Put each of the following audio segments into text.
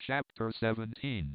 Chapter 17.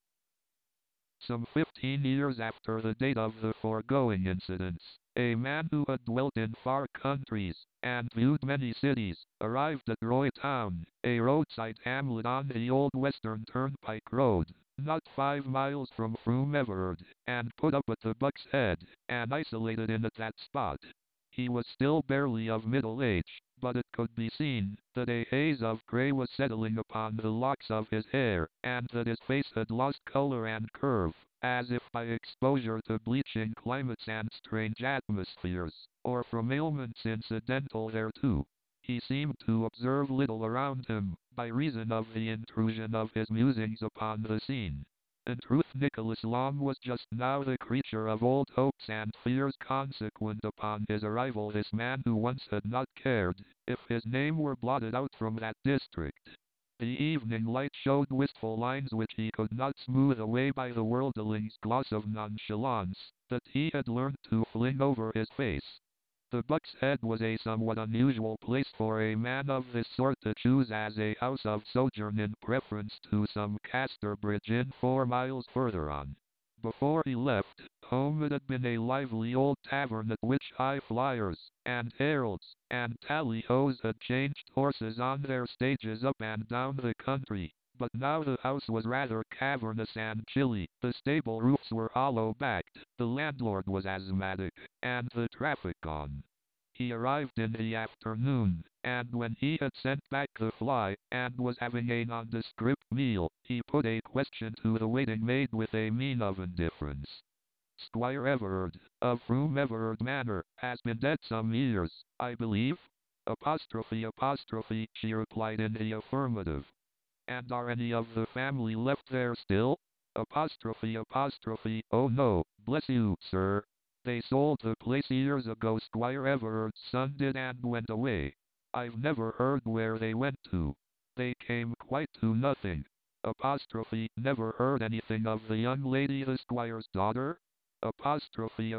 Some 15 years after the date of the foregoing incidents, a man who had dwelt in far countries, and viewed many cities, arrived at Roy Town, a roadside hamlet on the old Western Turnpike Road, not 5 miles from Froom Everard, and put up at the Buck's Head, and isolated in at that spot. He was still barely of middle age, but it could be seen that a haze of grey was settling upon the locks of his hair, and that his face had lost color and curve, as if by exposure to bleaching climates and strange atmospheres, or from ailments incidental thereto. He seemed to observe little around him, by reason of the intrusion of his musings upon the scene. In truth, Nicholas Long was just now the creature of old hopes and fears consequent upon his arrival, this man who once had not cared if his name were blotted out from that district. The evening light showed wistful lines which he could not smooth away by the worldling's gloss of nonchalance that he had learned to fling over his face. The Buck's Head was a somewhat unusual place for a man of this sort to choose as a house of sojourn in preference to some Casterbridge Inn 4 miles further on. Before he left home it had been a lively old tavern at which high flyers, and heralds, and tally-hoes had changed horses on their stages up and down the country. But now the house was rather cavernous and chilly, the stable roofs were hollow-backed, the landlord was asthmatic, and the traffic gone. He arrived in the afternoon, and when he had sent back the fly, and was having a nondescript meal, he put a question to the waiting maid with a mien of indifference. "Squire Everard, of Froom Everard Manor, has been dead some years, I believe?" Apostrophe, she replied in the affirmative. "And are any of the family left there still?" Apostrophe, "Oh no, bless you, sir. They sold the place years ago. Squire Everard's son did, and went away. I've never heard where they went to. They came quite to nothing." Apostrophe, "Never heard anything of the young lady, the squire's daughter?" Apostrophe,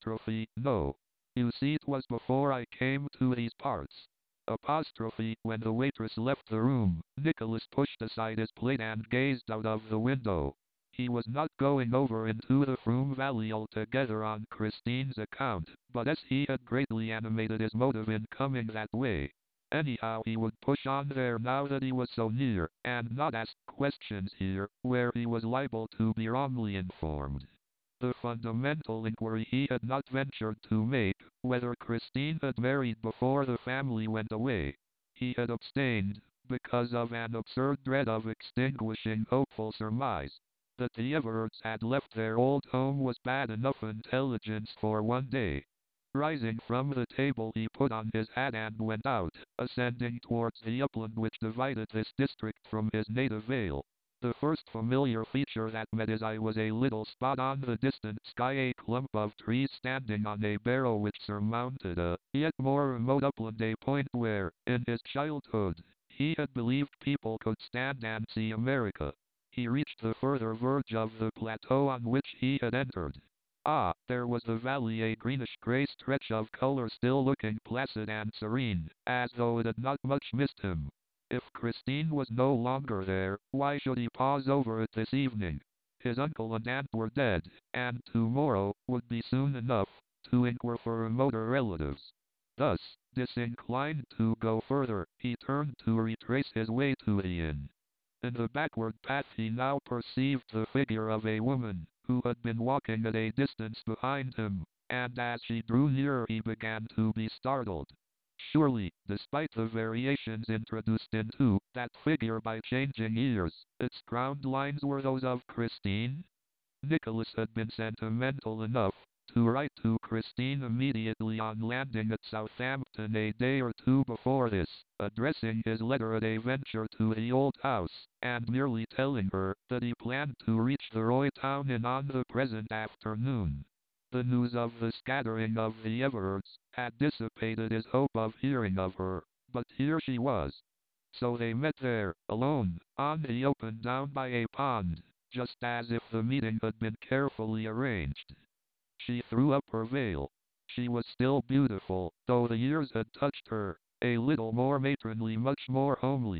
"No. You see, it was before I came to these parts." Apostrophe, when the waitress left the room, Nicholas pushed aside his plate and gazed out of the window. He was not going over into the Froom Valley altogether on Christine's account, but as he had greatly animated his motive in coming that way. Anyhow, he would push on there now that he was so near, and not ask questions here, where he was liable to be wrongly informed. The fundamental inquiry he had not ventured to make, whether Christine had married before the family went away. He had abstained, because of an absurd dread of extinguishing hopeful surmise. That the Everards had left their old home was bad enough intelligence for one day. Rising from the table, he put on his hat and went out, ascending towards the upland which divided this district from his native vale. The first familiar feature that met his eye was a little spot on the distant sky, a clump of trees standing on a barrow which surmounted a yet more remote upland, a point where, in his childhood, he had believed people could stand and see America. He reached the further verge of the plateau on which he had entered. Ah, there was the valley, a greenish-gray stretch of color, still looking placid and serene, as though it had not much missed him. If Christine was no longer there, why should he pause over it this evening? His uncle and aunt were dead, and tomorrow would be soon enough to inquire for remoter relatives. Thus, disinclined to go further, he turned to retrace his way to the inn. In the backward path he now perceived the figure of a woman, who had been walking at a distance behind him, and as she drew nearer he began to be startled. Surely, despite the variations introduced into that figure by changing years, its ground lines were those of Christine? Nicholas had been sentimental enough to write to Christine immediately on landing at Southampton a day or two before this, addressing his letter at a venture to the old house, and merely telling her that he planned to reach the Roy Town Inn on the present afternoon. The news of the scattering of the Everards had dissipated his hope of hearing of her, but here she was. So they met there, alone, on the open down by a pond, just as if the meeting had been carefully arranged. She threw up her veil. She was still beautiful, though the years had touched her, a little more matronly, much more homely.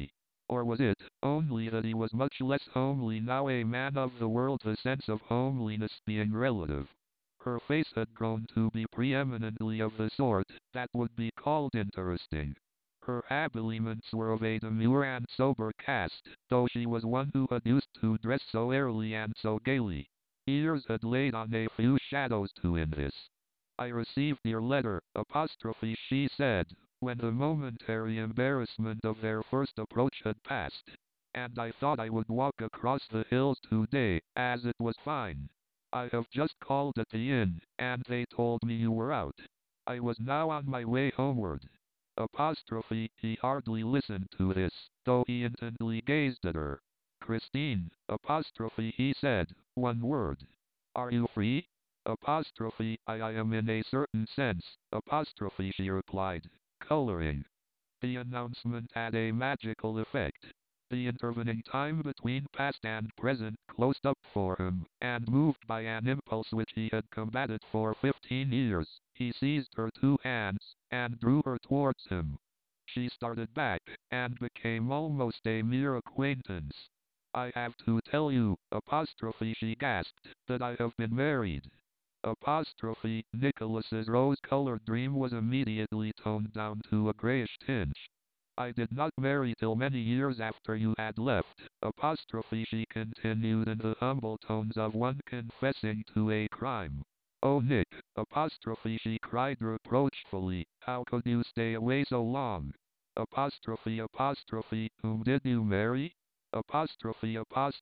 Or was it only that he was much less homely now, a man of the world, the sense of homeliness being relative? Her face had grown to be preeminently of the sort that would be called interesting. Her habiliments were of a demure and sober cast, though she was one who had used to dress so airily and so gaily. Years had laid on a few shadows too in this. I received your letter, apostrophe, she said, when the momentary embarrassment of their first approach had passed, and I thought I would walk across the hills today, as it was fine. I have just called at the inn, and they told me you were out. I was now on my way homeward. Apostrophe, he hardly listened to this, though he intently gazed at her. Christine, apostrophe, he said, one word. Are you free? Apostrophe, I am in a certain sense, apostrophe, she replied, coloring. The announcement had a magical effect. The intervening time between past and present closed up for him, and moved by an impulse which he had combated for 15 years, he seized her two hands, and drew her towards him. She started back, and became almost a mere acquaintance. I have to tell you, apostrophe, she gasped, that I have been married. Apostrophe, Nicholas's rose-colored dream was immediately toned down to a grayish tinge. I did not marry till many years after you had left, apostrophe, she continued in the humble tones of one confessing to a crime. Oh Nick, apostrophe, she cried reproachfully, how could you stay away so long? Apostrophe, whom did you marry? Apostrophe,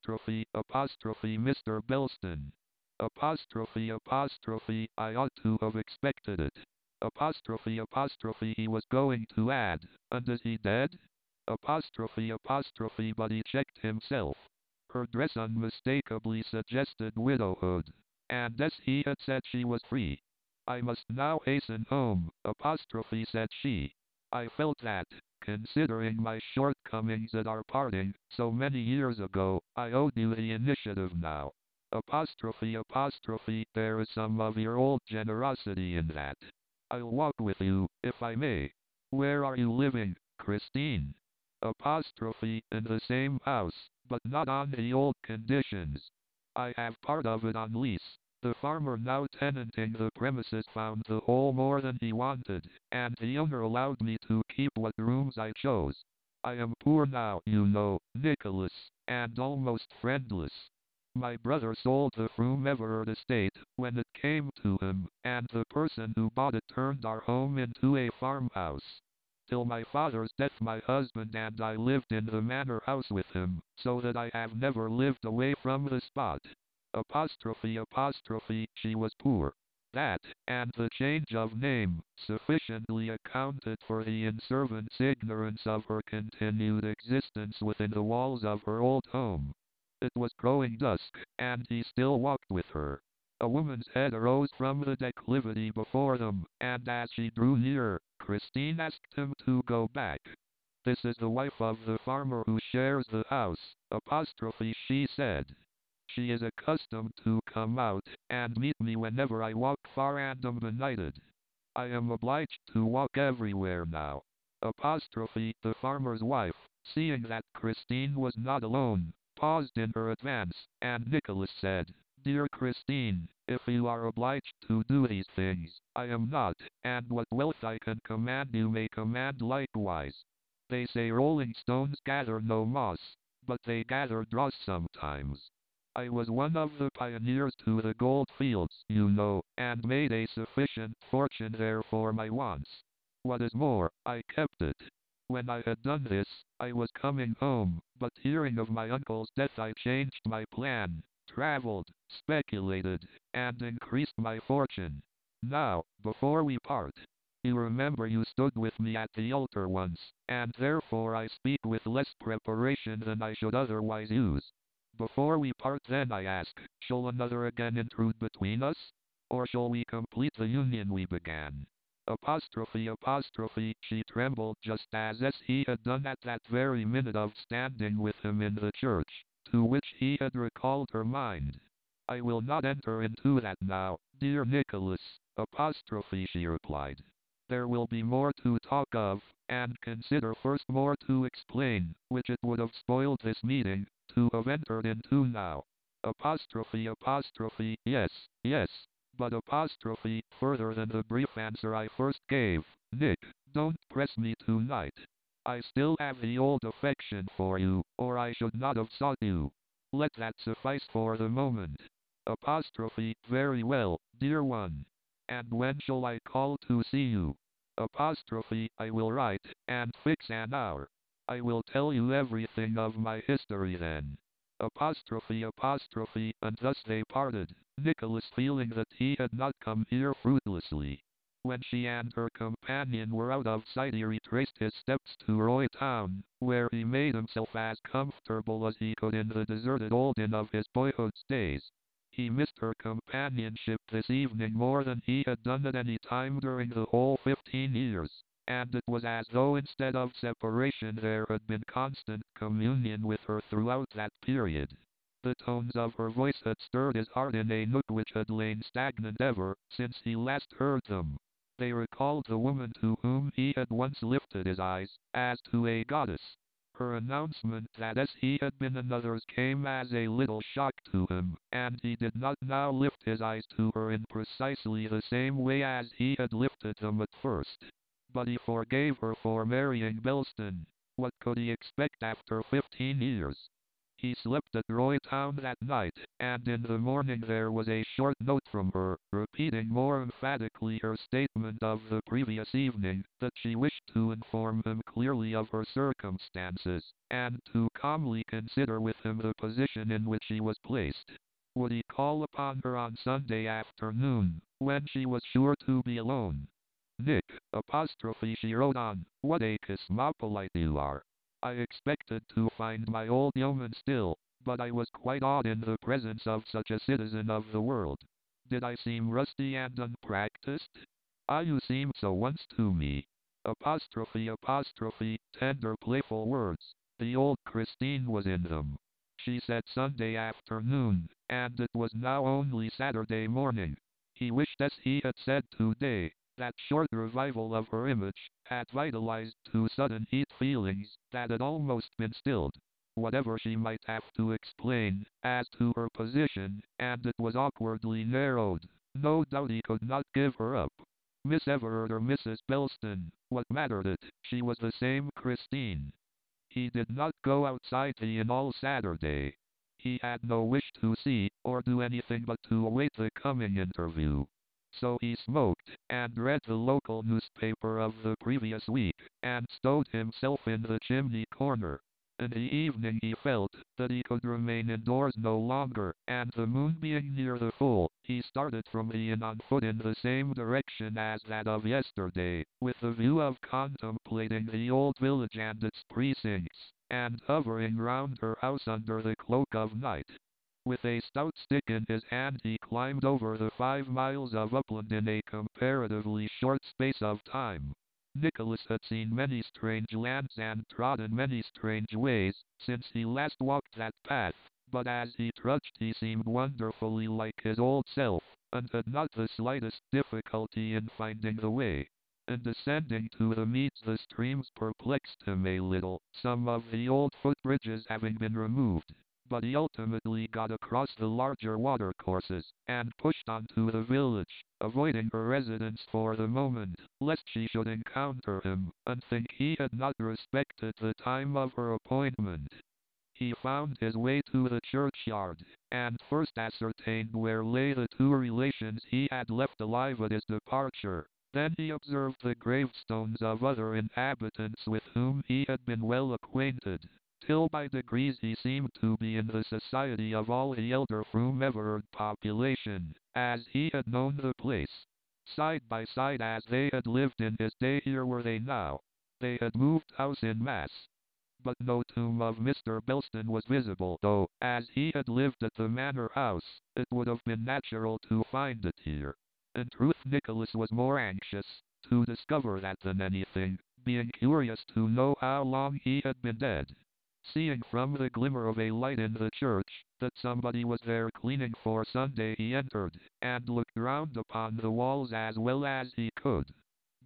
Mr. Belston. Apostrophe, I ought to have expected it. Apostrophe, he was going to add, and is he dead? Apostrophe, but he checked himself. Her dress unmistakably suggested widowhood, and as he had said, she was free. I must now hasten home, apostrophe, said she. I felt that, considering my shortcomings at our parting, so many years ago, I owed you the initiative now. Apostrophe, there is some of your old generosity in that. I'll walk with you, if I may. Where are you living, Christine? Apostrophe, in the same house, but not on the old conditions. I have part of it on lease. The farmer now tenanting the premises found the whole more than he wanted, and the owner allowed me to keep what rooms I chose. I am poor now, you know, Nicholas, and almost friendless. My brother sold the Froom Everard estate when it came to him, and the person who bought it turned our home into a farmhouse. Till my father's death my husband and I lived in the manor house with him, so that I have never lived away from the spot. Apostrophe, she was poor. That, and the change of name, sufficiently accounted for the servant's ignorance of her continued existence within the walls of her old home. It was growing dusk, and he still walked with her. A woman's head arose from the declivity before them, and as she drew nearer, Christine asked him to go back. This is the wife of the farmer who shares the house, apostrophe, she said. She is accustomed to come out and meet me whenever I walk far and am benighted. I am obliged to walk everywhere now. Apostrophe, the farmer's wife, seeing that Christine was not alone, paused in her advance, and Nicholas said, Dear Christine, if you are obliged to do these things, I am not, and what wealth I can command you may command likewise. They say rolling stones gather no moss, but they gather dross sometimes. I was one of the pioneers to the gold fields, you know, and made a sufficient fortune there for my wants. What is more, I kept it. When I had done this, I was coming home, but hearing of my uncle's death I changed my plan, traveled, speculated, and increased my fortune. Now, before we part, you remember you stood with me at the altar once, and therefore I speak with less preparation than I should otherwise use. Before we part then I ask, shall another again intrude between us? Or shall we complete the union we began? Apostrophe, she trembled just as he had done at that very minute of standing with him in the church, to which he had recalled her mind. I will not enter into that now, dear Nicholas, apostrophe, she replied. There will be more to talk of, and consider first more to explain, which it would have spoiled this meeting, to have entered into now. Apostrophe, yes, yes, but apostrophe, further than the brief answer I first gave. Nick, don't press me tonight. I still have the old affection for you, or I should not have sought you. Let that suffice for the moment. Apostrophe, very well, dear one. And when shall I call to see you? Apostrophe, I will write, and fix an hour. I will tell you everything of my history then. Apostrophe, and thus they parted, Nicholas feeling that he had not come here fruitlessly. When she and her companion were out of sight, he retraced his steps to Roy Town, where he made himself as comfortable as he could in the deserted old inn of his boyhood's days. He missed her companionship this evening more than he had done at any time during the whole 15 years, and it was as though instead of separation there had been constant communion with her throughout that period. The tones of her voice had stirred his heart in a nook which had lain stagnant ever since he last heard them. They recalled the woman to whom he had once lifted his eyes, as to a goddess. Her announcement that as he had been another's came as a little shock to him, and he did not now lift his eyes to her in precisely the same way as he had lifted them at first. But he forgave her for marrying Belston. What could he expect after 15 years? He slept at Roy Town that night, and in the morning there was a short note from her, repeating more emphatically her statement of the previous evening, that she wished to inform him clearly of her circumstances, and to calmly consider with him the position in which he was placed. Would he call upon her on Sunday afternoon, when she was sure to be alone? Nick, apostrophe, she wrote on, what a cosmopolite you are. I expected to find my old yeoman still, but I was quite awed in the presence of such a citizen of the world. Did I seem rusty and unpracticed? Ah, you seemed so once to me. Apostrophe, tender playful words. The old Christine was in them. She said Sunday afternoon, and it was now only Saturday morning. He wished, as he had said today, that short revival of her image had vitalized to sudden heat feelings that had almost been stilled. Whatever she might have to explain as to her position, and it was awkwardly narrowed, no doubt he could not give her up. Miss Everard or Mrs. Belston, what mattered it? She was the same Christine. He did not go outside the inn all Saturday. He had no wish to see or do anything but to await the coming interview. So he smoked, and read the local newspaper of the previous week, and stowed himself in the chimney corner. In the evening he felt that he could remain indoors no longer, and the moon being near the full, he started from the inn on foot in the same direction as that of yesterday, with the view of contemplating the old village and its precincts, and hovering round her house under the cloak of night. With a stout stick in his hand he climbed over the 5 miles of upland in a comparatively short space of time. Nicholas had seen many strange lands and trodden many strange ways, since he last walked that path, but as he trudged he seemed wonderfully like his old self, and had not the slightest difficulty in finding the way. In descending to the meads the streams perplexed him a little, some of the old footbridges having been removed, but he ultimately got across the larger watercourses, and pushed on to the village, avoiding her residence for the moment, lest she should encounter him, and think he had not respected the time of her appointment. He found his way to the churchyard, and first ascertained where lay the 2 relations he had left alive at his departure. Then he observed the gravestones of other inhabitants with whom he had been well acquainted, till by degrees he seemed to be in the society of all the elder Froom Everard population, as he had known the place. Side by side as they had lived in his day, here were they now. They had moved house in mass. But no tomb of Mr. Belston was visible, though, as he had lived at the manor house, it would have been natural to find it here. In truth, Nicholas was more anxious to discover that than anything, being curious to know how long he had been dead. Seeing from the glimmer of a light in the church that somebody was there cleaning for Sunday, he entered, and looked round upon the walls as well as he could.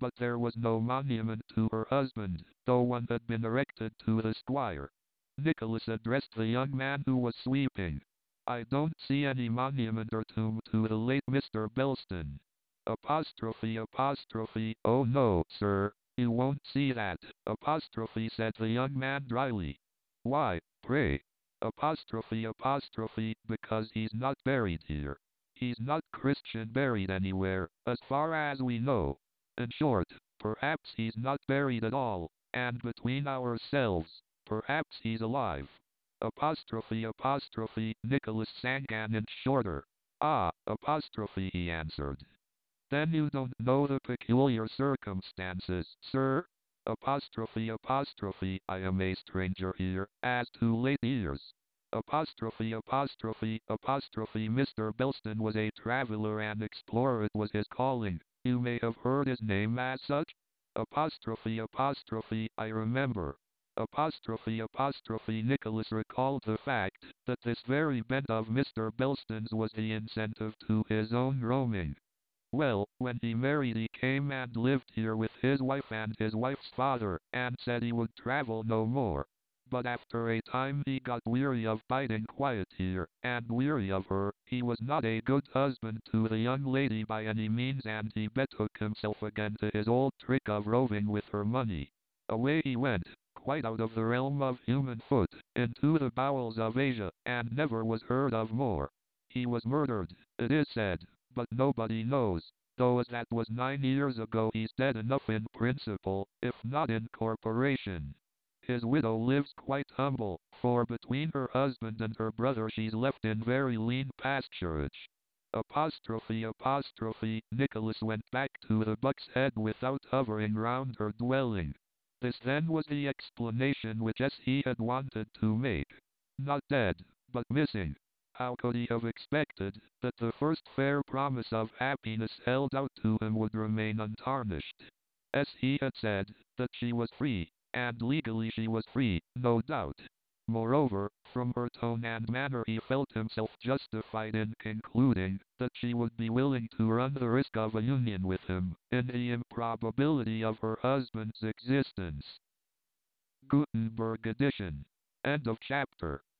but there was no monument to her husband, though one had been erected to the squire. Nicholas addressed the young man who was sweeping. I don't see any monument or tomb to the late Mr. Belston. Apostrophe, apostrophe, oh no, sir, you won't see that, apostrophe, said the young man dryly. Why, pray? Apostrophe, apostrophe, because he's not buried here. He's not Christian buried anywhere, as far as we know. In short, perhaps he's not buried at all, and between ourselves, perhaps he's alive. Apostrophe, apostrophe, Nicholas sank an inch shorter. Ah, apostrophe, he answered. Then you don't know the peculiar circumstances, sir? Apostrophe, apostrophe, I am a stranger here, as to late years. Apostrophe, apostrophe, apostrophe, Mr. Belston was a traveler and explorer, it was his calling. You may have heard his name as such? Apostrophe, apostrophe, I remember. Apostrophe, apostrophe, Nicholas recalled the fact that this very bent of Mr. Belston's was the incentive to his own roaming. Well, when he married he came and lived here with his wife and his wife's father, and said he would travel no more. But after a time he got weary of biding quiet here, and weary of her. He was not a good husband to the young lady by any means, and he betook himself again to his old trick of roving with her money. Away he went, quite out of the realm of human foot, into the bowels of Asia, and never was heard of more. He was murdered, it is said, but nobody knows, though as that was 9 years ago he's dead enough in principle, if not in corporation. His widow lives quite humble, for between her husband and her brother she's left in very lean pasturage. Apostrophe, apostrophe, Nicholas went back to the Buck's Head without hovering round her dwelling. This then was the explanation which he had wanted to make. Not dead, but missing. How could he have expected that the first fair promise of happiness held out to him would remain untarnished? As he had said, that she was free, and legally she was free, no doubt. Moreover, from her tone and manner he felt himself justified in concluding that she would be willing to run the risk of a union with him, in the improbability of her husband's existence. Gutenberg edition. End of chapter.